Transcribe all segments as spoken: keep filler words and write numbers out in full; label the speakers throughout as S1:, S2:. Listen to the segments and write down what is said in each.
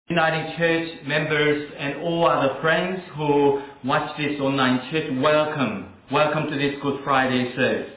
S1: Uniting Church members and all other friends who watch this online church, welcome. Welcome to this Good Friday service.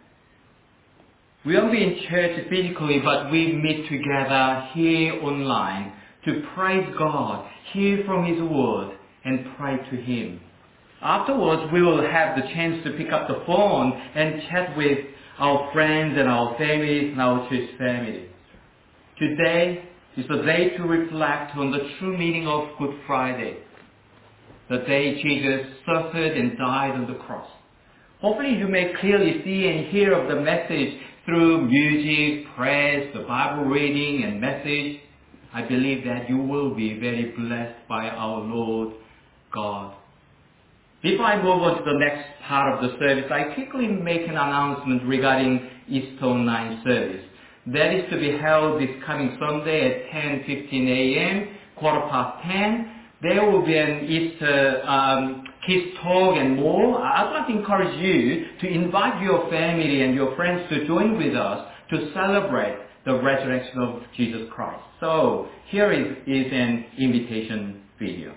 S1: We won't be in church physically, but we meet together here online to praise God, hear from His Word, and pray to Him. Afterwards, we will have the chance to pick up the phone and chat with our friends and our families and our church family. Today is the day to reflect on the true meaning of Good Friday, the day Jesus suffered and died on the cross. Hopefully you may clearly see and hear of the message through music, prayers, the Bible reading and message. I believe that you will be very blessed by our Lord God. Before I move on to the next part of the service, I quickly make an announcement regarding Easter Online service. That is to be held this coming Sunday at ten fifteen a.m., quarter past ten. There will be an Easter um, kids talk and more. I'd like to encourage you to invite your family and your friends to join with us to celebrate the resurrection of Jesus Christ. So here is, is an invitation video.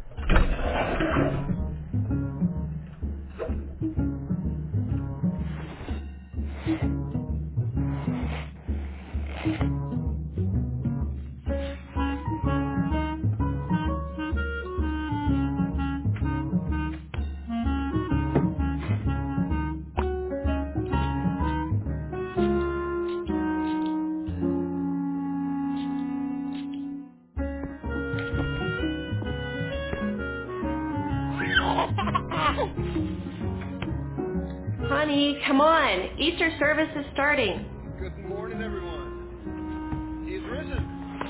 S2: Honey, come on. Easter service is starting.
S3: Good morning, everyone. He's risen.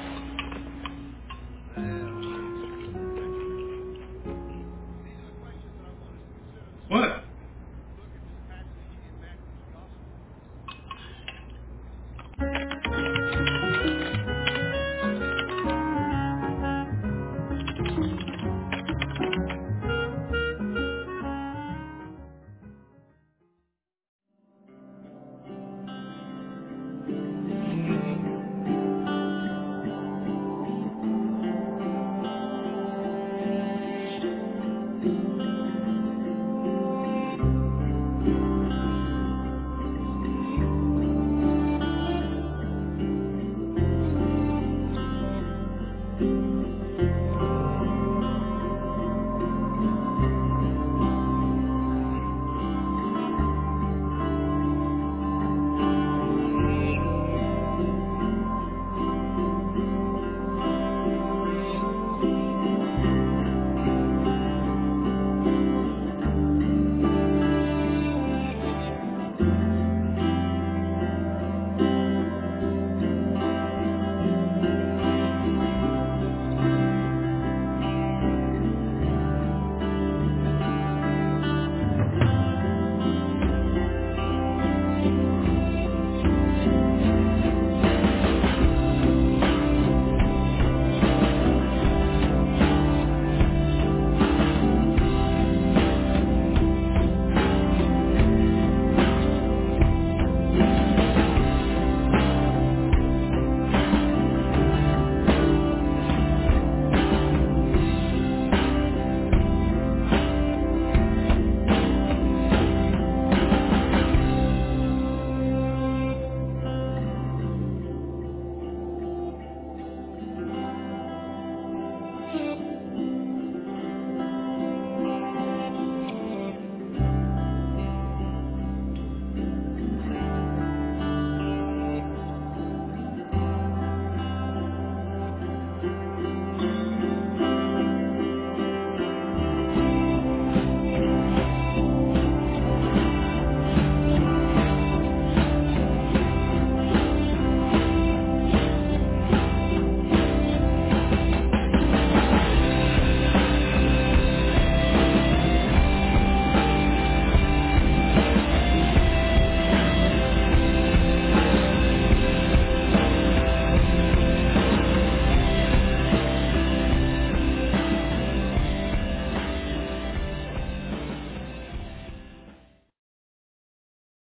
S3: Well, praise the Lord. Thank you, Lord. These are the questions that I want us to consider this
S1: What?
S3: morning. Look at this passage in Matthew's Gospel.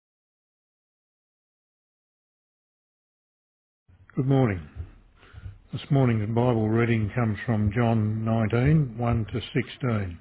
S4: Good morning. This morning's Bible reading comes from John nineteen, one to sixteen.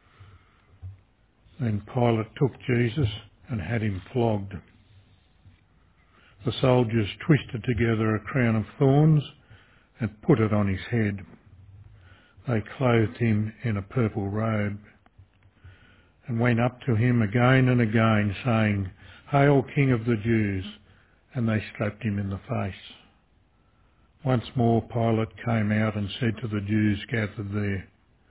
S4: Then Pilate took Jesus and had him flogged. The soldiers twisted together a crown of thorns and put it on his head. They clothed him in a purple robe and went up to him again and again, saying, "Hail, King of the Jews!" And they slapped him in the face. Once more Pilate came out and said to the Jews gathered there,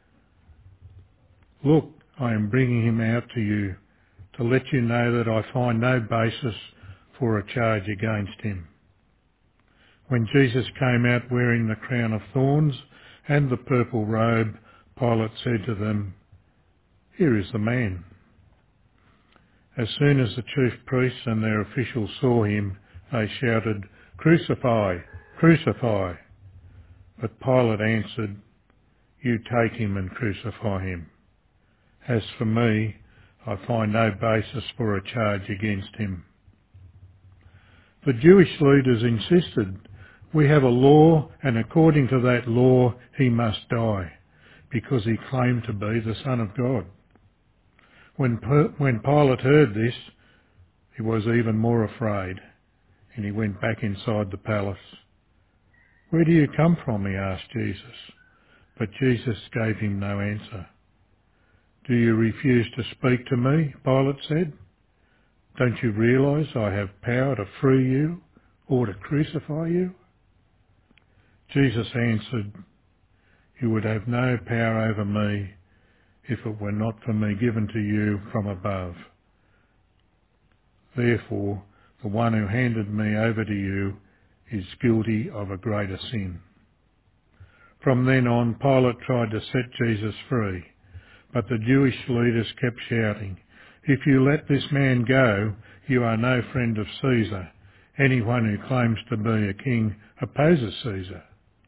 S4: "Look, I am bringing him out to you to let you know that I find no basis for a charge against him." When Jesus came out wearing the crown of thorns and the purple robe, Pilate said to them, "Here is the man." As soon as the chief priests and their officials saw him, they shouted, "Crucify! Crucify!" But Pilate answered, "You take him and crucify him. As for me, I find no basis for a charge against him." The Jewish leaders insisted, "We have a law, and according to that law he must die, because he claimed to be the Son of God." When, when Pilate heard this, he was even more afraid, and he went back inside the palace. "Where do you come from?" he asked Jesus. But Jesus gave him no answer. "Do you refuse to speak to me?" Pilate said. "Don't you realise I have power to free you or to crucify you?" Jesus answered, "You would have no power over me if it were not for me given to you from above. Therefore, the one who handed me over to you is guilty of a greater sin." From then on, Pilate tried to set Jesus free, but the Jewish leaders kept shouting, "If you let this man go, you are no friend of Caesar. Anyone who claims to be a king opposes Caesar."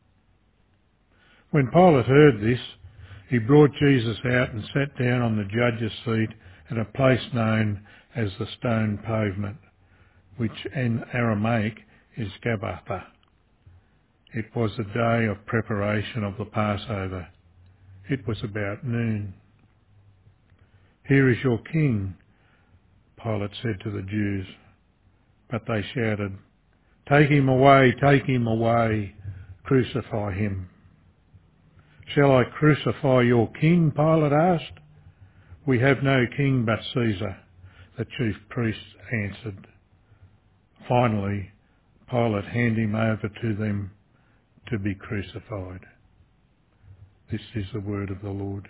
S4: When Pilate heard this, he brought Jesus out and sat down on the judge's seat at a place known as the Stone Pavement, which in Aramaic is Gabbatha. It was the day of preparation of the Passover. It was about noon. "Here is your king," Pilate said to the Jews. But they shouted, "Take him away, take him away, crucify him." "Shall I crucify your king?" Pilate asked. "We have no king but Caesar," the chief priests answered. Finally, Pilate handed him over to them to be crucified. This is the word of the Lord.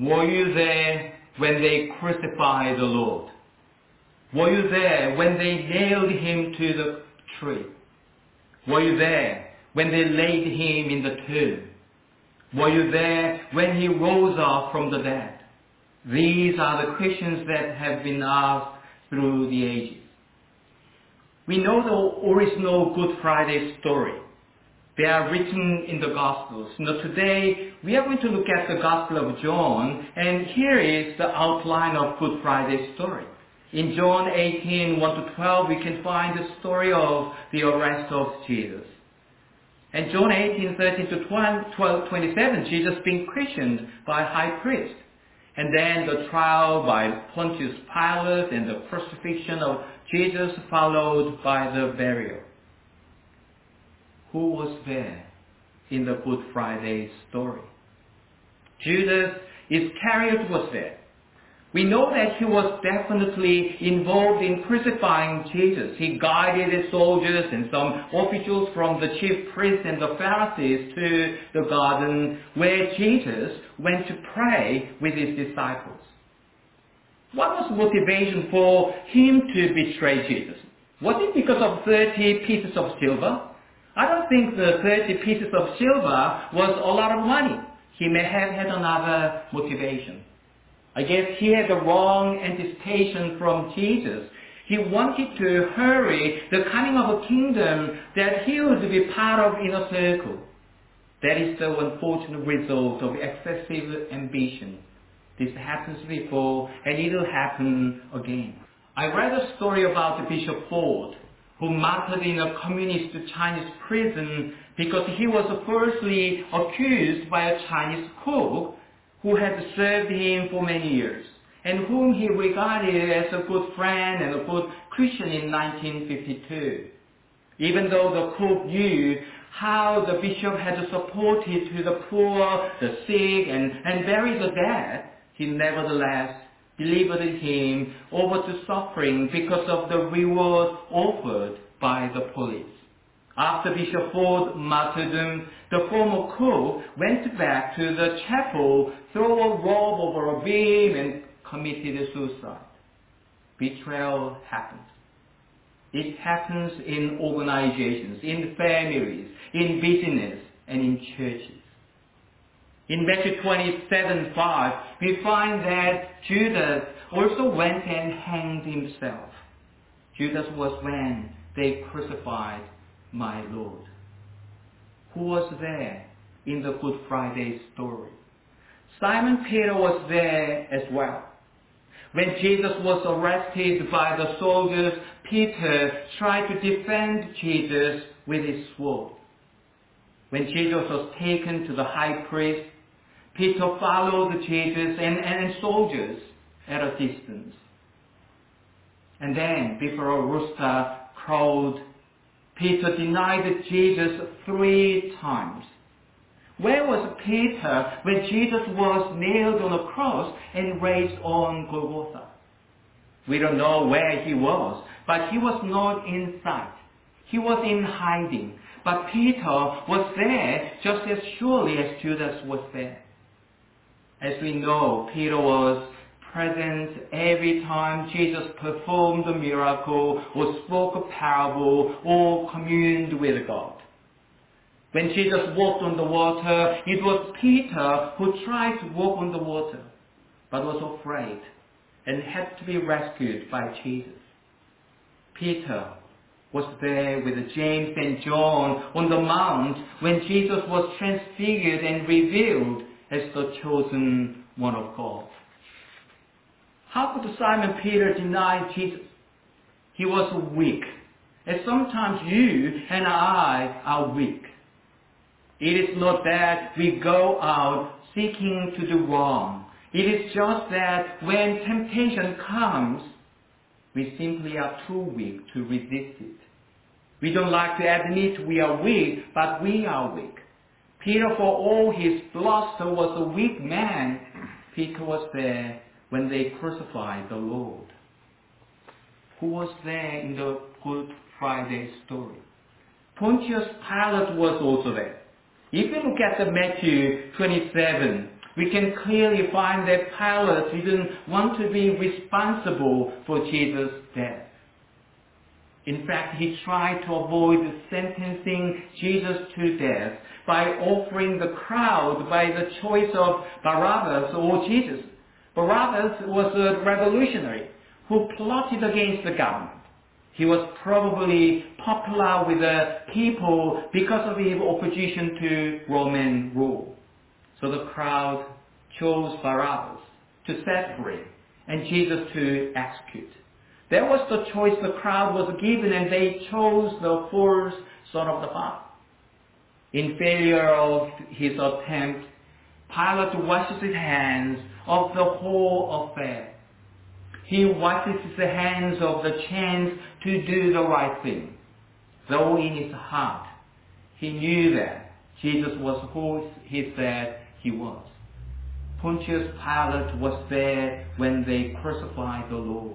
S1: Were you there when they crucified the Lord? Were you there when they nailed him to the tree? Were you there when they laid him in the tomb? Were you there when he rose up from the dead? These are the questions that have been asked through the ages. We know the original Good Friday story. They are written in the Gospels. Now today, we are going to look at the Gospel of John, and here is the outline of Good Friday story. In John eighteen, one to twelve, we can find the story of the arrest of Jesus. And John eighteen, thirteen to twelve, twenty-seven, Jesus being questioned by high priest. And then the trial by Pontius Pilate and the crucifixion of Jesus followed by the burial. Who was there in the Good Friday story? Judas Iscariot was there. We know that he was definitely involved in crucifying Jesus. He guided the soldiers and some officials from the chief priests and the Pharisees to the garden where Jesus went to pray with his disciples. What was motivation for him to betray Jesus? Was it because of thirty pieces of silver? I don't think the thirty pieces of silver was a lot of money. He may have had another motivation. I guess he had the wrong anticipation from Jesus. He wanted to hurry the coming of a kingdom that he would be part of inner circle. That is the unfortunate result of excessive ambition. This happens before and it will happen again. I read a story about Bishop Ford, who martyred in a communist Chinese prison because he was firstly accused by a Chinese cook who had served him for many years and whom he regarded as a good friend and a good Christian in nineteen fifty-two. Even though the cook knew how the bishop had supported to the poor, the sick, and, and buried the dead, he nevertheless delivered him over to suffering because of the reward offered by the police. After Bishop Ford's martyrdom, the former cook went back to the chapel, threw a robe over a beam, and committed suicide. Betrayal happens. It happens in organizations, in families, in business, and in churches. In Matthew twenty-seven five, we find that Judas also went and hanged himself. Judas was when they crucified my Lord. Who was there in the Good Friday story? Simon Peter was there as well. When Jesus was arrested by the soldiers, Peter tried to defend Jesus with his sword. When Jesus was taken to the high priest, Peter followed Jesus and, and soldiers at a distance. And then, before a rooster crowed, Peter denied Jesus three times. Where was Peter when Jesus was nailed on a cross and raised on Golgotha? We don't know where he was, but he was not in sight. He was in hiding. But Peter was there just as surely as Judas was there. As we know, Peter was present every time Jesus performed a miracle or spoke a parable or communed with God. When Jesus walked on the water, it was Peter who tried to walk on the water, but was afraid and had to be rescued by Jesus. Peter was there with James and John on the mount when Jesus was transfigured and revealed as the chosen one of God. How could Simon Peter deny Jesus? He was weak, as sometimes you and I are weak. It is not that we go out seeking to do wrong. It is just that when temptation comes, we simply are too weak to resist it. We don't like to admit we are weak, but we are weak. Peter, for all his bluster, was a weak man. Peter was there when they crucified the Lord. Who was there in the Good Friday story? Pontius Pilate was also there. If you look at the Matthew twenty-seven, we can clearly find that Pilate didn't want to be responsible for Jesus' death. In fact, he tried to avoid sentencing Jesus to death by offering the crowd by the choice of Barabbas or Jesus. Barabbas was a revolutionary who plotted against the government. He was probably popular with the people because of his opposition to Roman rule. So the crowd chose Barabbas to set free and Jesus to execute. That was the choice the crowd was given, and they chose the first son of the father. In failure of his attempt, Pilate washes his hands of the whole affair. He washes the hands of the chance to do the right thing, though in his heart he knew that Jesus was who he said he was. Pontius Pilate was there when they crucified the Lord.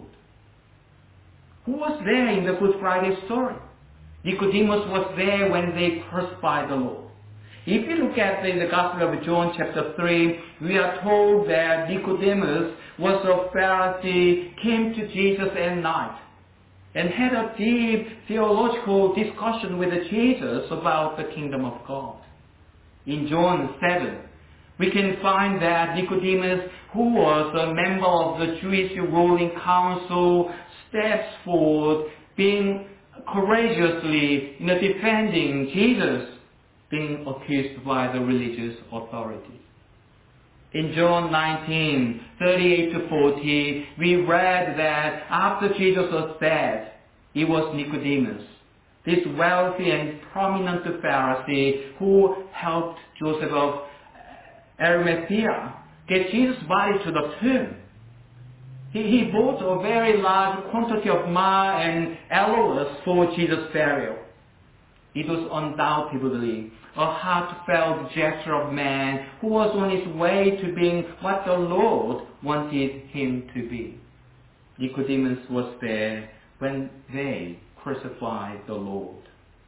S1: Who was there in the Good Friday story? Nicodemus was there when they crucified the Lord. If you look at the, the Gospel of John chapter three, we are told that Nicodemus was a Pharisee, came to Jesus at night and had a deep theological discussion with Jesus about the kingdom of God. In John seven, we can find that Nicodemus, who was a member of the Jewish ruling council, steps forward, being courageously, you know, defending Jesus, being accused by the religious authorities. In John nineteen, thirty-eight to forty, we read that after Jesus was dead, it was Nicodemus, this wealthy and prominent Pharisee who helped Joseph of Arimathea get Jesus' body to the tomb. He, he bought a very large quantity of myrrh and aloes for Jesus' burial. It was undoubtedly a heartfelt gesture of man who was on his way to being what the Lord wanted him to be. Nicodemus was there when they crucified the Lord.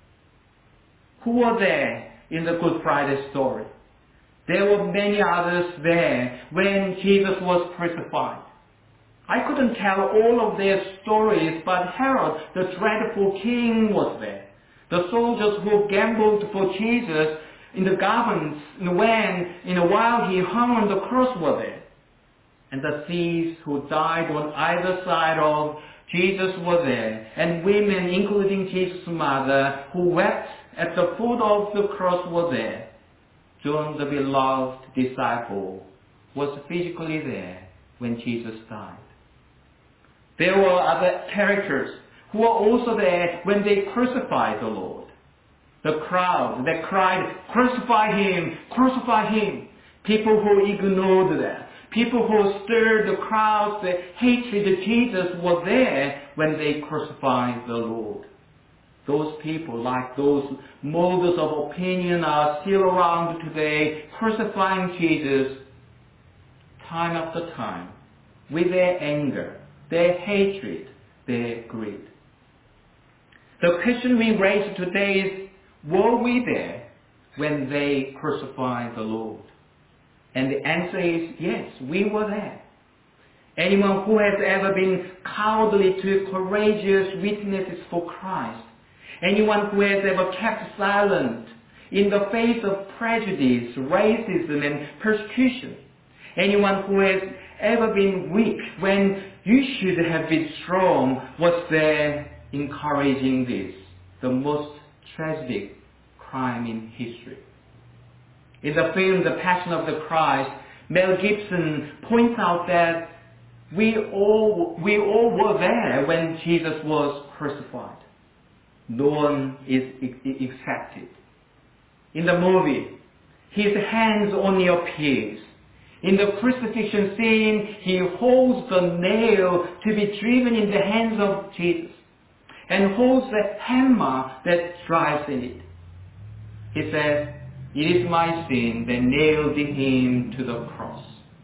S1: Who were there in the Good Friday story? There were many others there when Jesus was crucified. I couldn't tell all of their stories, but Herod, the dreadful king, was there. The soldiers who gambled for Jesus in the gardens when, in a while he hung on the cross, were there. And the thieves who died on either side of Jesus were there. And women, including Jesus' mother, who wept at the foot of the cross, were there. John, the beloved disciple, was physically there when Jesus died. There were other characters who were also there when they crucified the Lord. The crowd that cried, "Crucify him! Crucify him!" People who ignored that. People who stirred the crowd's hatred of Jesus were there when they crucified the Lord. Those people, like those molders of opinion, are still around today, crucifying Jesus time after time with their anger, their hatred, their greed. The question we raise today is, were we there when they crucified the Lord? And the answer is yes, we were there. Anyone who has ever been cowardly to courageous witnesses for Christ, anyone who has ever kept silent in the face of prejudice, racism, and persecution, anyone who has ever been weak when you should have been strong, was there encouraging this, the most tragic crime in history. In the film The Passion of the Christ, Mel Gibson points out that we all, we all were there when Jesus was crucified. No one is excepted. In the movie, his hands only appears. In the crucifixion scene, he holds the nail to be driven in the hands of Jesus and holds the hammer that drives in it. He says, "It is my sin that nailed him to the cross."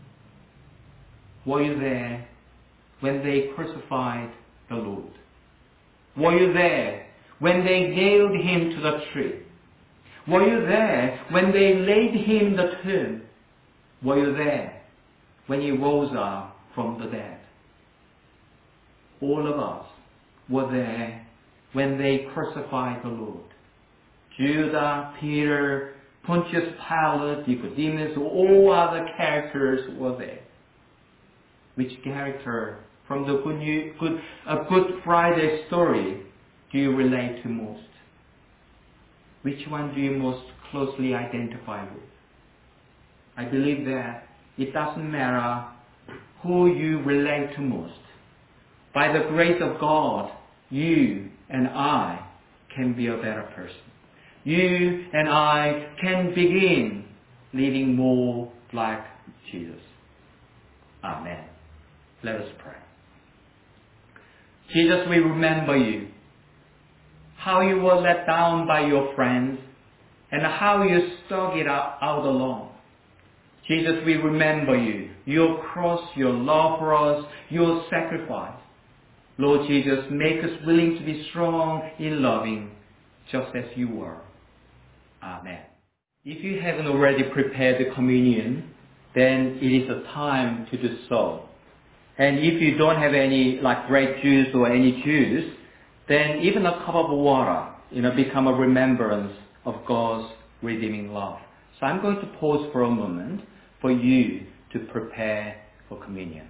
S1: Were you there when they crucified the Lord? Were you there when they nailed him to the tree? Were you there when they laid him in the tomb? Were you there when He rose up from the dead? All of us were there when they crucified the Lord. Judas, Peter, Pontius Pilate, Nicodemus, all other characters were there. Which character from the Good, New, Good, uh, Good Friday story do you relate to most? Which one do you most closely identify with? I believe that it doesn't matter who you relate to most. By the grace of God, you and I can be a better person. You and I can begin living more like Jesus. Amen. Let us pray. Jesus, we remember you. How you were let down by your friends and how you stuck it out, out alone. Jesus, we remember you. Your cross, your love for us, your sacrifice. Lord Jesus, make us willing to be strong in loving just as you were. Amen. If you haven't already prepared the communion, then it is a time to do so. And if you don't have any like grape juice or any juice, then even a cup of water, you know, become a remembrance of God's redeeming love. So I'm going to pause for a moment for you to prepare for communion.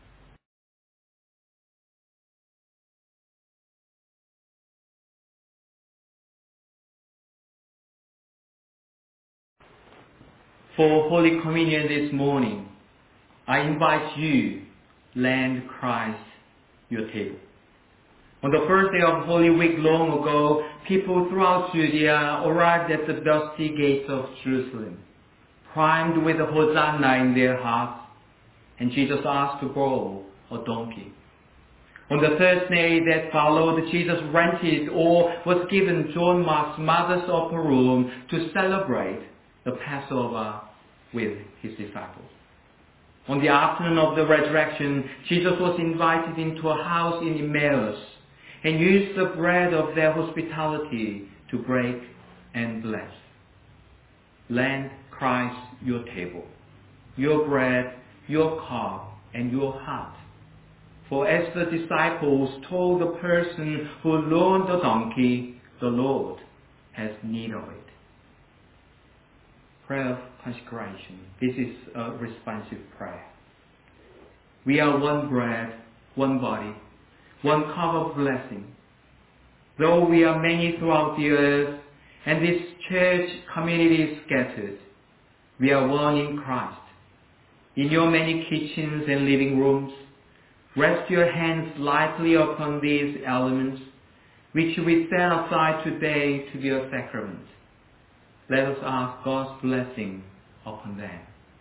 S1: For Holy Communion this morning, I invite you, lend Christ your table. On the first day of Holy Week long ago, people throughout Judea arrived at the dusty gates of Jerusalem, primed with Hosanna in their hearts, and Jesus asked to borrow a donkey. On the Thursday that followed, Jesus rented or was given John Mark's mother's upper room to celebrate the Passover with his disciples. On the afternoon of the resurrection, Jesus was invited into a house in Emmaus and used the bread of their hospitality to break and bless. Lend Christ your table, your bread, your cup, and your heart. For as the disciples told the person who loaned the donkey, the Lord has need of it. Prayer of consecration. This is a responsive prayer. We are one bread, one body, one cup of blessing. Though we are many throughout the earth, and this church community is scattered, we are one in Christ. In your many kitchens and living rooms, rest your hands lightly upon these elements, which we set aside today to be a sacrament. Let us ask God's blessing upon them.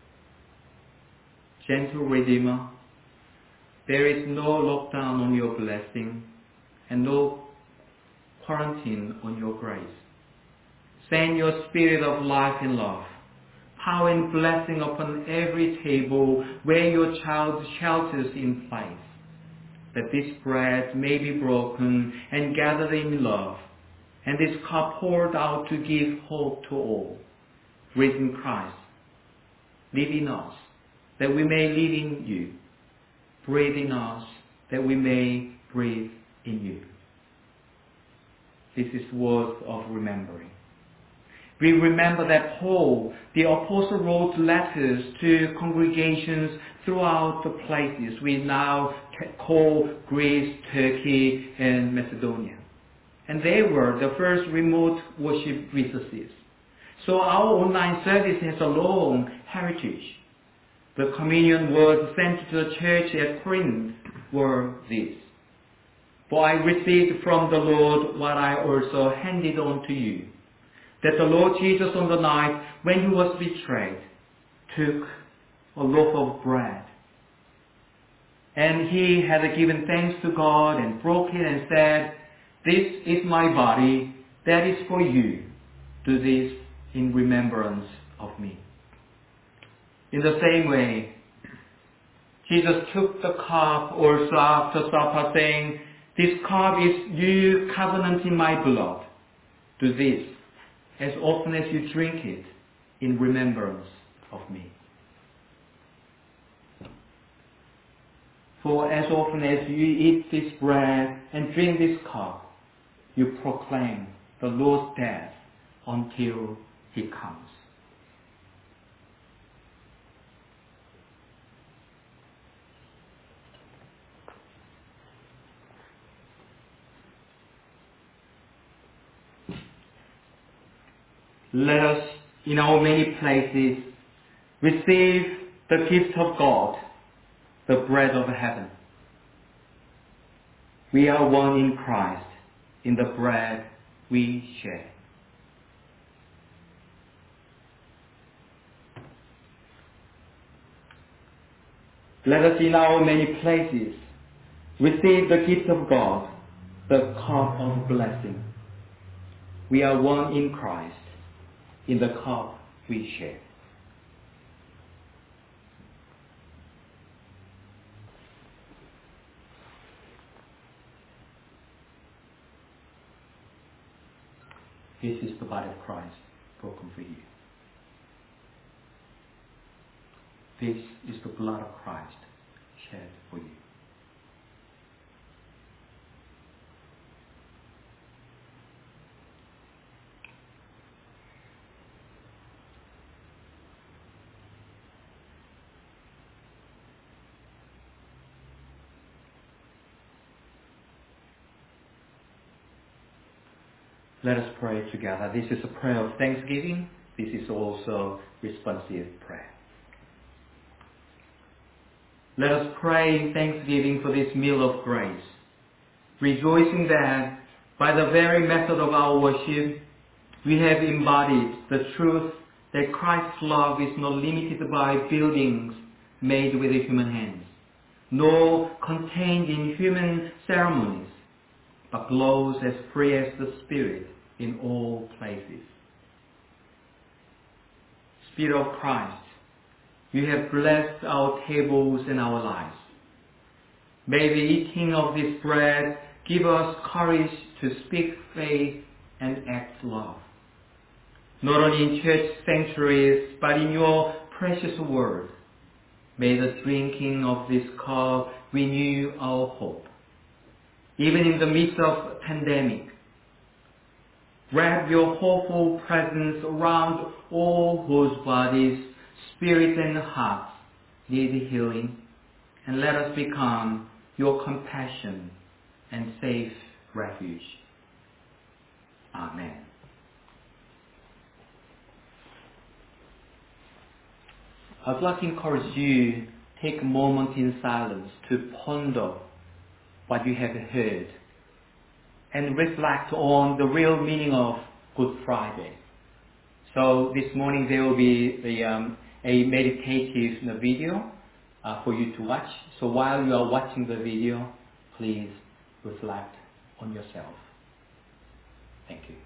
S1: Gentle Redeemer, there is no lockdown on your blessing and no quarantine on your grace. Send your spirit of life and love, power and blessing upon every table where your child shelters in place, that this bread may be broken and gathered in love, and this cup poured out to give hope to all. Risen Christ, live in us, that we may live in you. Breathe in us, that we may breathe in you. This is worth of remembering. We remember that Paul, the apostle, wrote letters to congregations throughout the places we now call Greece, Turkey, and Macedonia. And they were the first remote worship resources. So our online service has a long heritage. The communion words sent to the church at Corinth were these: For I received from the Lord what I also handed on to you, that the Lord Jesus on the night when he was betrayed took a loaf of bread. And he had given thanks to God and broke it and said, This is my body, that is for you. Do this in remembrance of me. In the same way, Jesus took the cup also after supper, saying, This cup is new covenant in my blood. Do this as often as you drink it in remembrance of me. For as often as you eat this bread and drink this cup, you proclaim the Lord's death until he comes. Let us, in our many places, receive the gift of God, the bread of heaven. We are one in Christ, in the bread we share. Let us, in our many places, receive the gift of God, the cup of blessing. We are one in Christ, in the cup we share. This is the body of Christ broken for you. This is the blood of Christ shed for you. Let us pray together. This is a prayer of thanksgiving. This is also responsive prayer. Let us pray in thanksgiving for this meal of grace, rejoicing that by the very method of our worship, we have embodied the truth that Christ's love is not limited by buildings made with human hands, nor contained in human ceremonies, but glows as free as the Spirit in all places. Spirit of Christ, you have blessed our tables and our lives. May the eating of this bread give us courage to speak faith and act love, not only in church sanctuaries, but in your precious word. May the drinking of this cup renew our hope. Even in the midst of pandemic, wrap your hopeful presence around all whose bodies, spirits, and hearts need healing, and let us become your compassion and safe refuge. Amen. I'd like to encourage you, take a moment in silence to ponder what you have heard and reflect on the real meaning of Good Friday. So this morning there will be the, um, a meditative video uh, for you to watch. So while you are watching the video, please reflect on yourself. Thank you.